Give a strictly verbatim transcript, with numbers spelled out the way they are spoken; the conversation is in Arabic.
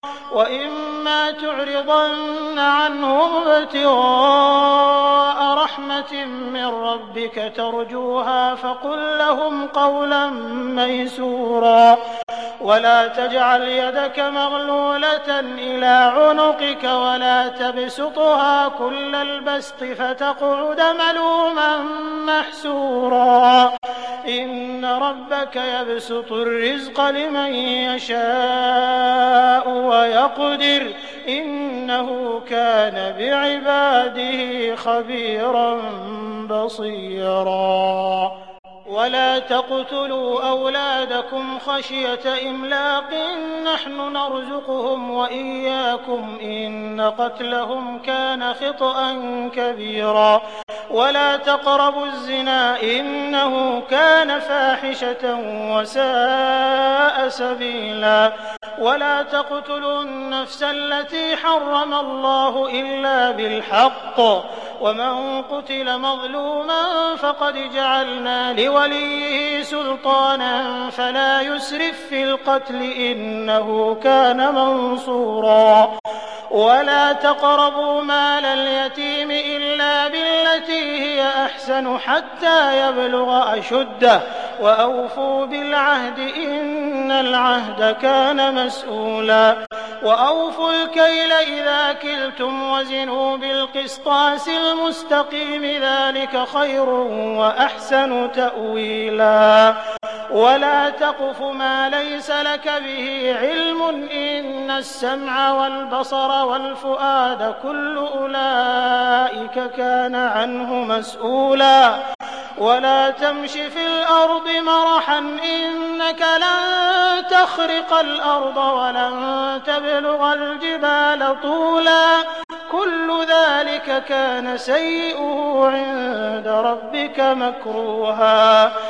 وَإِمَّا تُعْرِضَنَّ عَنْهُمُ ابْتِغَاءَ رَحْمَةٍ مِّن رَّبِّكَ تَرْجُوهَا فَقُل لَّهُمْ قَوْلًا مَّيْسُورًا وَلَا تَجْعَلْ يَدَكَ مَغْلُولَةً إِلَىٰ عُنُقِكَ وَلَا تَبْسُطْهَا كُلَّ الْبَسْطِ فَتَقْعُدَ مَلُومًا مَّحْسُورًا إِنَّ رَبَّكَ يَبْسُطُ الرِّزْقَ لِمَن يَشَاءُ وَيَقْدِرُ ۚ إِنَّهُ كَانَ بِعِبَادِهِ خَبِيرًا بَصِيرًا وَلَا تَقْتُلُوا أَوْلَادَكُمْ خَشْيَةَ إِمْلَاقٍ ۖ نَّحْنُ نَرْزُقُهُمْ وَإِيَّاكُمْ ۚ إِنَّ قَتْلَهُمْ كَانَ خِطْئًا كَبِيرًا وَلَا تَقْرَبُوا الزِّنَا ۖ إِنَّهُ كَانَ فَاحِشَةً وَسَاءَ سَبِيلًا وَلَا تَقْتُلُوا النَّفْسَ الَّتِي حَرَّمَ اللَّهُ إِلَّا بِالْحَقِّ ۚ وَمَن قُتِلَ مَظْلُومًا فَقَدْ جَعَلْنَا لِوَلِيِّهِ سُلْطَانًا فَلَا يُسْرِف فِّي الْقَتْلِ ۖ إِنَّهُ كَانَ مَنصُورًا وَلَا تَقْرَبُوا مَالَ الْيَتِيمِ إِلَّا بِالَّتِي هِيَ أَحْسَنُ حَتَّىٰ يَبْلُغَ أَشُدَّهُ ۖ وَأَوْفُوا بِالْعَهْدِ ۖ إِنَّ الْعَهْدَ كَانَ مَسْئُولًا وَأَوْفُوا الْكَيْلَ إِذَا كِلْتُمْ وَزِنُوا بِالْقِسْطَاسِ الْمُسْتَقِيمِ ۚ ذَٰلِكَ خَيْرٌ وَأَحْسَنُ تَأْوِيلًا وَلَا تَقْفُ مَا لَيْسَ لَكَ بِهِ عِلْمٌ ۚ إِنَّ السَّمْعَ وَالْبَصَرَ وَالْفُؤَادَ كُلُّ أُولَٰئِكَ كَانَ عَنْهُ مَسْئُولًا وَلَا تَمْشِ فِي الْأَرْضِ مَرَحًا ۖ إِنَّكَ لَن تَخْرِقَ الْأَرْضَ وَلَن تَبْلُغَ الْجِبَالَ طُولًا ۚ كُلُّ ذَٰلِكَ كَانَ سَيِّئُهُ عِندَ رَبِّكَ مَكْرُوهًا